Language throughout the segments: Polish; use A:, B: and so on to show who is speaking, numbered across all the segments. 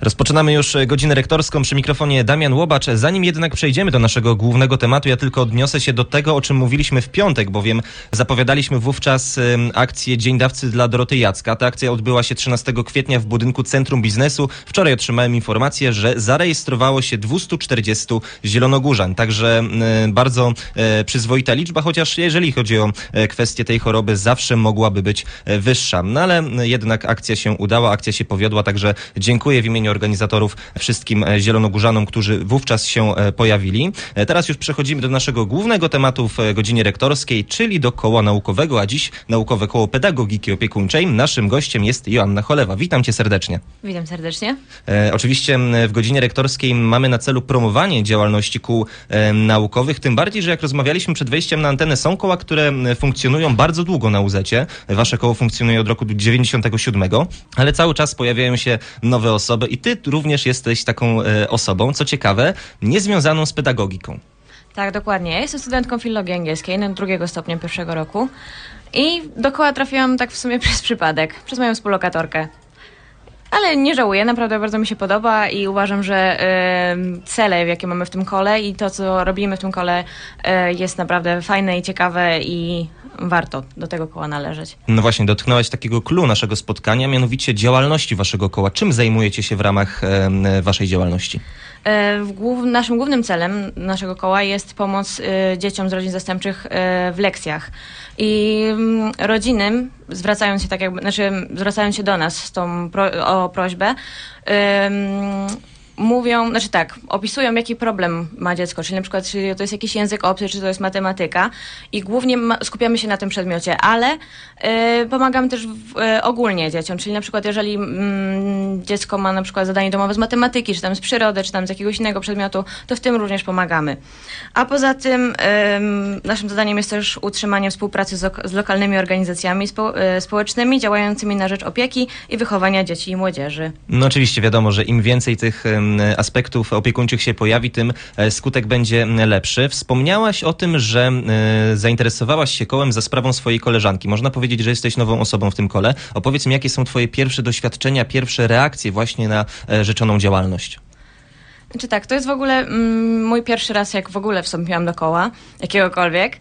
A: Rozpoczynamy już godzinę rektorską, przy mikrofonie Damian Łobacz. Zanim jednak przejdziemy do naszego głównego tematu, ja tylko odniosę się do tego, o czym mówiliśmy w piątek, bowiem zapowiadaliśmy wówczas akcję Dzień Dawcy dla Doroty Jacka. Ta akcja odbyła się 13 kwietnia w budynku Centrum Biznesu. Wczoraj otrzymałem informację, że zarejestrowało się 240 zielonogórzan, także bardzo przyzwoita liczba, chociaż jeżeli chodzi o kwestię tej choroby, zawsze mogłaby być wyższa. No ale jednak akcja się udała, akcja się powiodła, także dziękuję w imieniu organizatorów wszystkim zielonogórzanom, którzy wówczas się pojawili. Teraz już przechodzimy do naszego głównego tematu w godzinie rektorskiej, czyli do koła naukowego, a dziś Naukowe Koło Pedagogiki Opiekuńczej. Naszym gościem jest Joanna Cholewa. Witam cię serdecznie.
B: Witam serdecznie.
A: Oczywiście w godzinie rektorskiej mamy na celu promowanie działalności kół naukowych, tym bardziej, że jak rozmawialiśmy przed wejściem na antenę, są koła, które funkcjonują bardzo długo na UZ-cie. Wasze koło funkcjonuje od roku 97, ale cały czas pojawiają się nowe osoby i ty również jesteś taką osobą, co ciekawe, niezwiązaną z pedagogiką.
B: Tak, dokładnie. Ja jestem studentką filologii angielskiej, drugiego stopnia pierwszego roku i do koła trafiłam tak w sumie przez przypadek, przez moją współlokatorkę. Ale nie żałuję, naprawdę bardzo mi się podoba i uważam, że cele, jakie mamy w tym kole i to, co robimy w tym kole jest naprawdę fajne i ciekawe i warto do tego koła należeć.
A: No właśnie, dotknęłaś takiego clou naszego spotkania, mianowicie działalności waszego koła. Czym zajmujecie się w ramach waszej działalności?
B: Naszym głównym celem naszego koła jest pomoc dzieciom z rodzin zastępczych w lekcjach. I rodziny, zwracając się do nas o prośbę, mówią, opisują, jaki problem ma dziecko, czyli na przykład, czy to jest jakiś język obcy, czy to jest matematyka i głównie skupiamy się na tym przedmiocie, ale pomagamy też ogólnie dzieciom, czyli na przykład jeżeli dziecko ma na przykład zadanie domowe z matematyki, czy tam z przyrody, czy tam z jakiegoś innego przedmiotu, to w tym również pomagamy. A poza tym naszym zadaniem jest też utrzymanie współpracy z lokalnymi organizacjami społecznymi działającymi na rzecz opieki i wychowania dzieci i młodzieży.
A: No oczywiście wiadomo, że im więcej tych aspektów opiekuńczych się pojawi, tym skutek będzie lepszy. Wspomniałaś o tym, że zainteresowałaś się kołem za sprawą swojej koleżanki. Można powiedzieć, że jesteś nową osobą w tym kole. Opowiedz mi, jakie są twoje pierwsze doświadczenia, pierwsze reakcje właśnie na rzeczoną działalność.
B: To jest w ogóle mój pierwszy raz, jak w ogóle wstąpiłam do koła, jakiegokolwiek.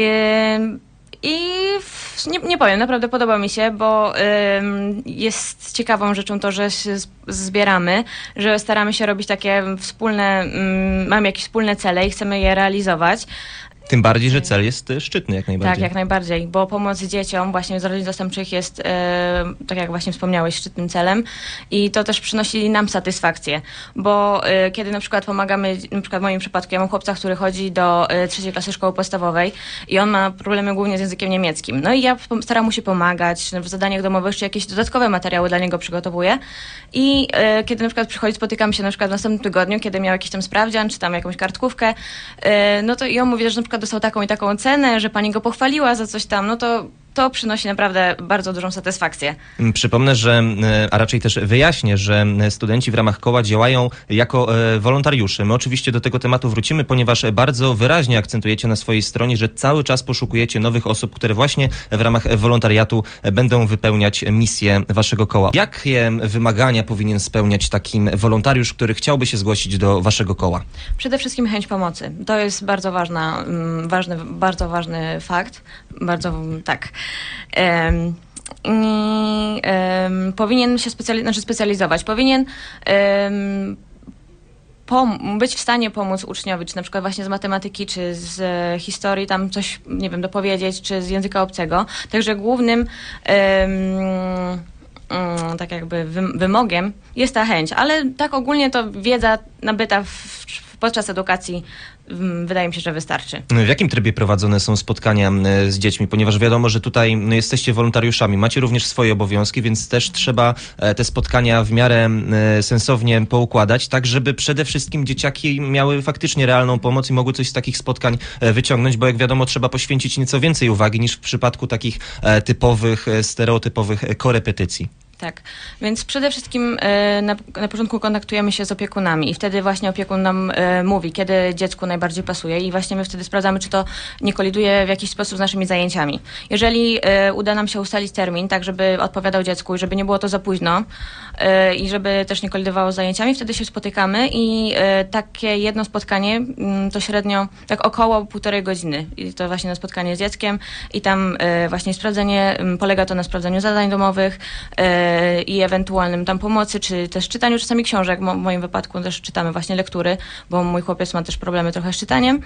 B: I nie powiem, naprawdę podoba mi się, bo jest ciekawą rzeczą to, że się zbieramy, że staramy się robić takie wspólne, mamy jakieś wspólne cele i chcemy je realizować.
A: Tym bardziej, że cel jest szczytny jak najbardziej.
B: Tak, jak najbardziej, bo pomoc dzieciom właśnie z rodzin zastępczych jest, tak jak właśnie wspomniałeś, szczytnym celem i to też przynosi nam satysfakcję, bo kiedy na przykład pomagamy, na przykład w moim przypadku, ja mam chłopca, który chodzi do 3. klasy szkoły podstawowej i on ma problemy głównie z językiem niemieckim. No i ja staram mu się pomagać w zadaniach domowych, czy jakieś dodatkowe materiały dla niego przygotowuję i kiedy na przykład przychodzi, spotykamy się na przykład w następnym tygodniu, kiedy miał jakiś tam sprawdzian, czy tam jakąś kartkówkę, no to i on mówi, że na przykład dostał taką i taką cenę, że pani go pochwaliła za coś tam, no to przynosi naprawdę bardzo dużą satysfakcję.
A: Przypomnę, a raczej też wyjaśnię, że studenci w ramach koła działają jako wolontariusze. My oczywiście do tego tematu wrócimy, ponieważ bardzo wyraźnie akcentujecie na swojej stronie, że cały czas poszukujecie nowych osób, które właśnie w ramach wolontariatu będą wypełniać misję waszego koła. Jakie wymagania powinien spełniać taki wolontariusz, który chciałby się zgłosić do waszego koła?
B: Przede wszystkim chęć pomocy. To jest bardzo bardzo ważny fakt. Powinien się specjalizować. Powinien być w stanie pomóc uczniowi, czy na przykład właśnie z matematyki, czy z historii, tam coś, nie wiem, dopowiedzieć, czy z języka obcego. Także głównym wymogiem jest ta chęć, ale tak ogólnie to wiedza nabyta podczas edukacji wydaje mi się, że wystarczy.
A: W jakim trybie prowadzone są spotkania z dziećmi? Ponieważ wiadomo, że tutaj jesteście wolontariuszami, macie również swoje obowiązki, więc też trzeba te spotkania w miarę sensownie poukładać, tak żeby przede wszystkim dzieciaki miały faktycznie realną pomoc i mogły coś z takich spotkań wyciągnąć, bo jak wiadomo, trzeba poświęcić nieco więcej uwagi niż w przypadku takich typowych, stereotypowych korepetycji.
B: Tak, więc przede wszystkim na początku kontaktujemy się z opiekunami i wtedy właśnie opiekun nam mówi, kiedy dziecku najbardziej pasuje i właśnie my wtedy sprawdzamy, czy to nie koliduje w jakiś sposób z naszymi zajęciami. Jeżeli uda nam się ustalić termin, tak żeby odpowiadał dziecku i żeby nie było to za późno i żeby też nie kolidowało z zajęciami, wtedy się spotykamy i takie jedno spotkanie to średnio tak około 1,5 godziny. I to właśnie na spotkanie z dzieckiem i tam właśnie sprawdzenie, polega to na sprawdzeniu zadań domowych, i ewentualnym tam pomocy, czy też czytaniu czasami książek. W moim wypadku też czytamy właśnie lektury, bo mój chłopiec ma też problemy trochę z czytaniem.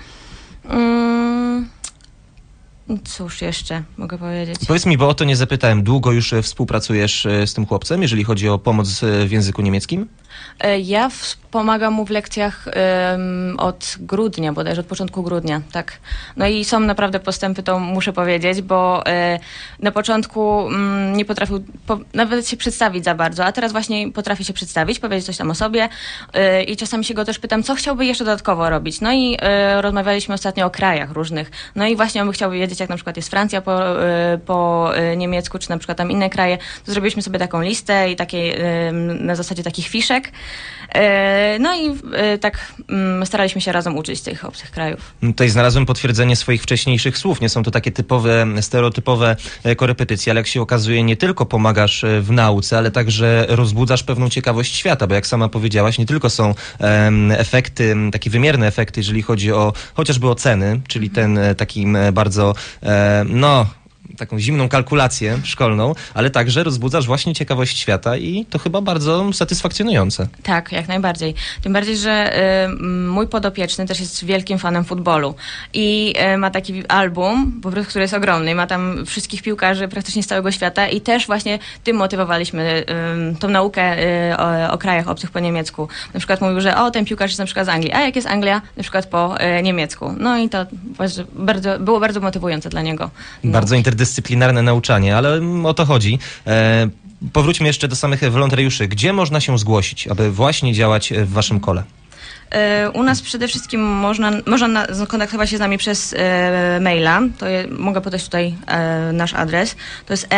B: Cóż jeszcze mogę powiedzieć?
A: Powiedz mi, bo o to nie zapytałem, długo już współpracujesz z tym chłopcem, jeżeli chodzi o pomoc w języku niemieckim?
B: Ja pomagam mu w lekcjach od grudnia, bodajże od początku grudnia, tak. No i są naprawdę postępy, to muszę powiedzieć, bo na początku nie potrafił nawet się przedstawić za bardzo, a teraz właśnie potrafi się przedstawić, powiedzieć coś tam o sobie i czasami się go też pytam, co chciałby jeszcze dodatkowo robić. No i rozmawialiśmy ostatnio o krajach różnych. No i właśnie on by chciał wiedzieć, jak na przykład jest Francja po niemiecku, czy na przykład tam inne kraje. To zrobiliśmy sobie taką listę i na zasadzie takich fiszek. No i tak staraliśmy się razem uczyć tych obcych krajów.
A: Tutaj znalazłem potwierdzenie swoich wcześniejszych słów. Nie są to takie typowe, stereotypowe korepetycje, ale jak się okazuje, nie tylko pomagasz w nauce, ale także rozbudzasz pewną ciekawość świata, bo jak sama powiedziałaś, nie tylko są efekty, takie wymierne efekty, jeżeli chodzi o chociażby oceny, czyli ten taki bardzo, taką zimną kalkulację szkolną, ale także rozbudzasz właśnie ciekawość świata i to chyba bardzo satysfakcjonujące.
B: Tak, jak najbardziej. Tym bardziej, że mój podopieczny też jest wielkim fanem futbolu i ma taki album, po prostu, który jest ogromny. Ma tam wszystkich piłkarzy praktycznie z całego świata i też właśnie tym motywowaliśmy tą naukę o krajach obcych po niemiecku. Na przykład mówił, że ten piłkarz jest na przykład z Anglii, a jak jest Anglia, na przykład po niemiecku. No i to było bardzo motywujące dla niego.
A: Bardzo interdyscyplinarne nauczanie, ale o to chodzi. Powróćmy jeszcze do samych wolontariuszy. Gdzie można się zgłosić, aby właśnie działać w waszym kole?
B: U nas przede wszystkim można kontaktować się z nami przez maila. Mogę podać tutaj nasz adres. To jest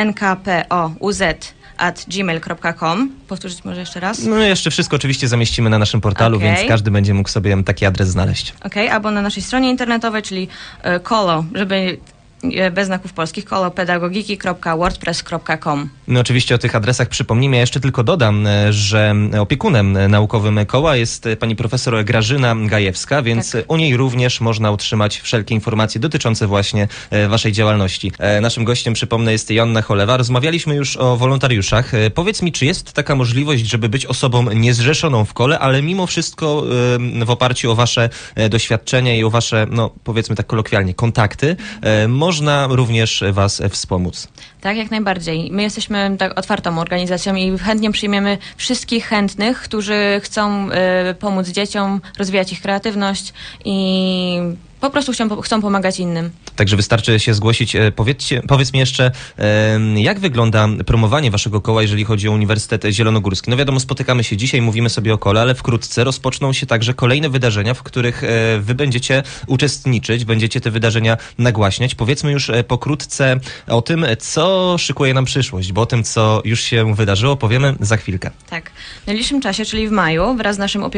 B: nkpouz@gmail.com. Powtórzyć może jeszcze raz?
A: No jeszcze wszystko oczywiście zamieścimy na naszym portalu, więc każdy będzie mógł sobie taki adres znaleźć.
B: Albo na naszej stronie internetowej, czyli kolo, żeby bez znaków polskich, kolopedagogiki.wordpress.com.
A: No oczywiście o tych adresach przypomnijmy. Ja jeszcze tylko dodam, że opiekunem naukowym koła jest pani profesor Grażyna Gajewska, więc u niej również można otrzymać wszelkie informacje dotyczące właśnie waszej działalności. Naszym gościem, przypomnę, jest Joanna Cholewa. Rozmawialiśmy już o wolontariuszach. Powiedz mi, czy jest taka możliwość, żeby być osobą niezrzeszoną w kole, ale mimo wszystko w oparciu o wasze doświadczenie i o wasze, powiedzmy tak kolokwialnie, kontakty, można również was wspomóc?
B: Tak, jak najbardziej. My jesteśmy tak otwartą organizacją i chętnie przyjmiemy wszystkich chętnych, którzy chcą pomóc dzieciom, rozwijać ich kreatywność i po prostu chcą pomagać innym. Także
A: wystarczy się zgłosić. Powiedz mi jeszcze, jak wygląda promowanie waszego koła, jeżeli chodzi o Uniwersytet Zielonogórski? No wiadomo, spotykamy się dzisiaj, mówimy sobie o kole, ale wkrótce rozpoczną się także kolejne wydarzenia, w których wy będziecie uczestniczyć, będziecie te wydarzenia nagłaśniać. Powiedzmy już pokrótce o tym, co szykuje nam przyszłość, bo o tym, co już się wydarzyło, powiemy za chwilkę.
B: Tak. W najbliższym czasie, czyli w maju, wraz z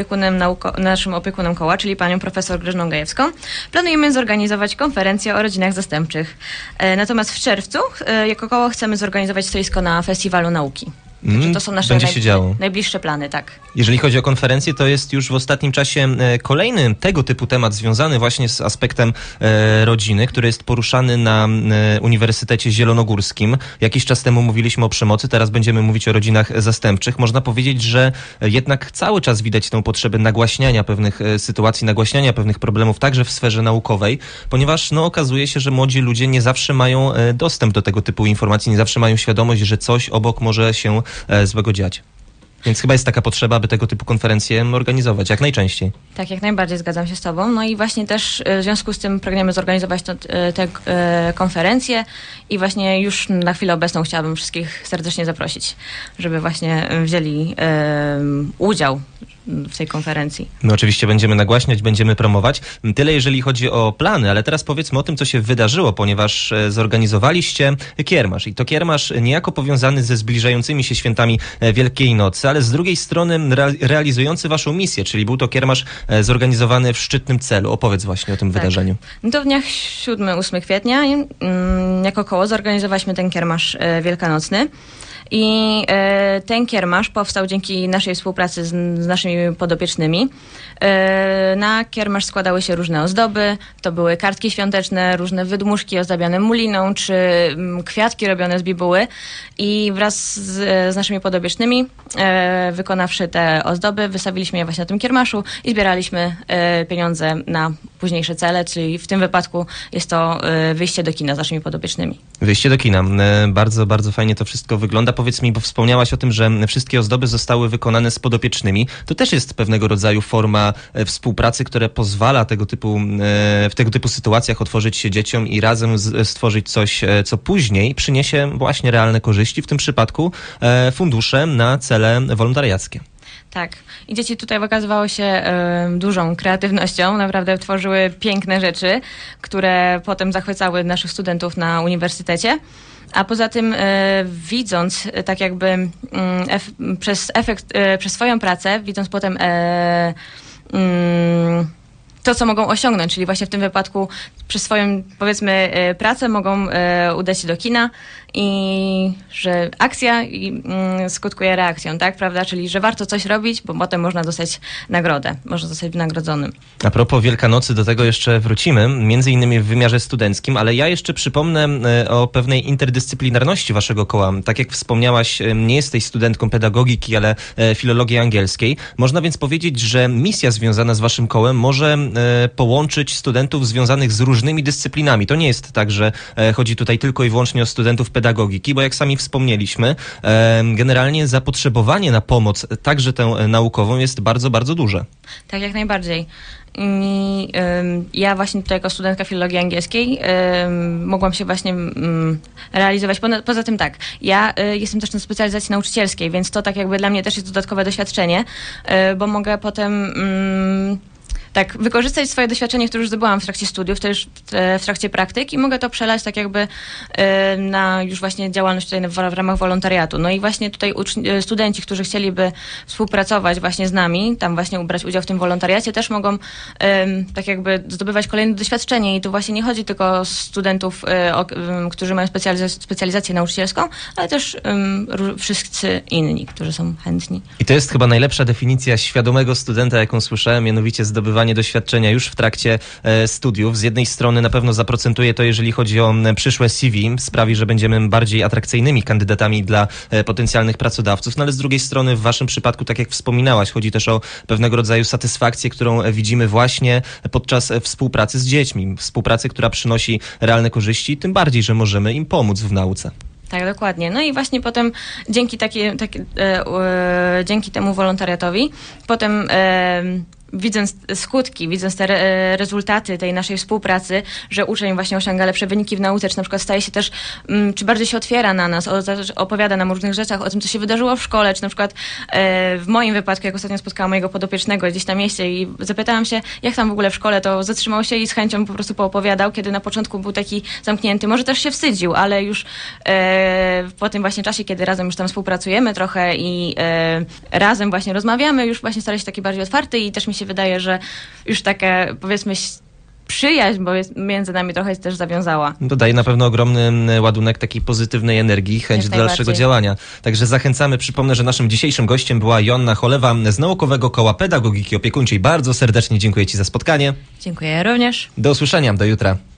B: naszym opiekunem koła, czyli panią profesor Grażyną Gajewską, planujemy zorganizować konferencję o rodzinach zastępczych. Natomiast w czerwcu jako koło chcemy zorganizować stoisko na Festiwalu Nauki. To są nasze najbliższe plany, tak.
A: Jeżeli chodzi o konferencję, to jest już w ostatnim czasie kolejny tego typu temat związany właśnie z aspektem rodziny, który jest poruszany na Uniwersytecie Zielonogórskim. Jakiś czas temu mówiliśmy o przemocy, teraz będziemy mówić o rodzinach zastępczych. Można powiedzieć, że jednak cały czas widać tę potrzebę nagłaśniania pewnych sytuacji, nagłaśniania pewnych problemów także w sferze naukowej, ponieważ okazuje się, że młodzi ludzie nie zawsze mają dostęp do tego typu informacji, nie zawsze mają świadomość, że coś obok może się złego dziać. Więc chyba jest taka potrzeba, aby tego typu konferencje organizować jak najczęściej.
B: Tak, jak najbardziej zgadzam się z tobą. No i właśnie też w związku z tym pragniemy zorganizować te konferencje i właśnie już na chwilę obecną chciałabym wszystkich serdecznie zaprosić, żeby właśnie wzięli udział w tej konferencji.
A: My oczywiście będziemy nagłaśniać, będziemy promować. Tyle jeżeli chodzi o plany, ale teraz powiedzmy o tym, co się wydarzyło, ponieważ zorganizowaliście kiermasz. I to kiermasz niejako powiązany ze zbliżającymi się świętami Wielkiej Nocy, ale z drugiej strony realizujący waszą misję, czyli był to kiermasz zorganizowany w szczytnym celu. Opowiedz właśnie o tym wydarzeniu.
B: No to w dniach 7-8 kwietnia jako koło zorganizowaliśmy ten kiermasz wielkanocny. I ten kiermasz powstał dzięki naszej współpracy z naszymi podopiecznymi. Na kiermasz składały się różne ozdoby, to były kartki świąteczne, różne wydmuszki ozdabiane muliną, czy kwiatki robione z bibuły. I wraz z naszymi podopiecznymi, wykonawszy te ozdoby, wystawiliśmy je właśnie na tym kiermaszu i zbieraliśmy pieniądze na późniejsze cele, czyli w tym wypadku jest to wyjście do kina z naszymi podopiecznymi.
A: Wyjście do kina. Bardzo, bardzo fajnie to wszystko wygląda. Powiedz mi, bo wspomniałaś o tym, że wszystkie ozdoby zostały wykonane z podopiecznymi. To też jest pewnego rodzaju forma współpracy, która pozwala w tego typu sytuacjach otworzyć się dzieciom i razem stworzyć coś, co później przyniesie właśnie realne korzyści, w tym przypadku fundusze na cele wolontariackie.
B: Tak. I dzieci tutaj wykazywały się dużą kreatywnością. Naprawdę tworzyły piękne rzeczy, które potem zachwycały naszych studentów na uniwersytecie. A poza tym widząc tak jakby przez swoją pracę, widząc potem to, co mogą osiągnąć, czyli właśnie w tym wypadku przez swoją, powiedzmy, pracę mogą udać się do kina i że akcja skutkuje reakcją, tak, prawda? Czyli, że warto coś robić, bo potem można dostać nagrodę, można zostać wynagrodzonym.
A: A propos Wielkanocy, do tego jeszcze wrócimy, między innymi w wymiarze studenckim, ale ja jeszcze przypomnę o pewnej interdyscyplinarności waszego koła. Tak jak wspomniałaś, nie jesteś studentką pedagogiki, ale filologii angielskiej. Można więc powiedzieć, że misja związana z waszym kołem może połączyć studentów związanych z różnymi dyscyplinami. To nie jest tak, że chodzi tutaj tylko i wyłącznie o studentów pedagogiki, bo jak sami wspomnieliśmy, generalnie zapotrzebowanie na pomoc, także tę naukową, jest bardzo, bardzo duże.
B: Tak, jak najbardziej. I ja właśnie tutaj jako studentka filologii angielskiej mogłam się właśnie realizować. Poza tym tak, ja jestem też na specjalizacji nauczycielskiej, więc to tak jakby dla mnie też jest dodatkowe doświadczenie, bo mogę potem tak wykorzystać swoje doświadczenie, które już zdobyłam w trakcie studiów, też w trakcie praktyk i mogę to przelać tak jakby na już właśnie działalność tutaj w ramach wolontariatu. No i właśnie tutaj studenci, którzy chcieliby współpracować właśnie z nami, tam właśnie brać udział w tym wolontariacie, też mogą tak jakby zdobywać kolejne doświadczenie i tu właśnie nie chodzi tylko o studentów, którzy mają specjalizację nauczycielską, ale też wszyscy inni, którzy są chętni.
A: I to jest chyba najlepsza definicja świadomego studenta, jaką słyszałem, mianowicie zdobywanie doświadczenia już w trakcie studiów. Z jednej strony na pewno zaprocentuje to, jeżeli chodzi o przyszłe CV, sprawi, że będziemy bardziej atrakcyjnymi kandydatami dla potencjalnych pracodawców, no ale z drugiej strony w waszym przypadku, tak jak wspominałaś, chodzi też o pewnego rodzaju satysfakcję, którą widzimy właśnie podczas współpracy z dziećmi. Współpracy, która przynosi realne korzyści, tym bardziej, że możemy im pomóc w nauce.
B: Tak, dokładnie. No i właśnie potem dzięki temu wolontariatowi potem widząc skutki, widząc te rezultaty tej naszej współpracy, że uczeń właśnie osiąga lepsze wyniki w nauce, czy na przykład staje się też, czy bardziej się otwiera na nas, opowiada nam o różnych rzeczach, o tym, co się wydarzyło w szkole, czy na przykład w moim wypadku, jak ostatnio spotkałam mojego podopiecznego gdzieś na mieście i zapytałam się, jak tam w ogóle w szkole, to zatrzymał się i z chęcią po prostu poopowiadał, kiedy na początku był taki zamknięty, może też się wstydził, ale już po tym właśnie czasie, kiedy razem już tam współpracujemy trochę i razem właśnie rozmawiamy, już właśnie stara się taki bardziej otwarty i też mi się wydaje, że już taka, powiedzmy, przyjaźń, bo między nami trochę też zawiązała.
A: Dodaje na pewno ogromny ładunek takiej pozytywnej energii, chęć do dalszego działania. Także zachęcamy. Przypomnę, że naszym dzisiejszym gościem była Joanna Cholewa z Naukowego Koła Pedagogiki Opiekuńczej. Bardzo serdecznie dziękuję ci za spotkanie.
B: Dziękuję również.
A: Do usłyszenia. Do jutra.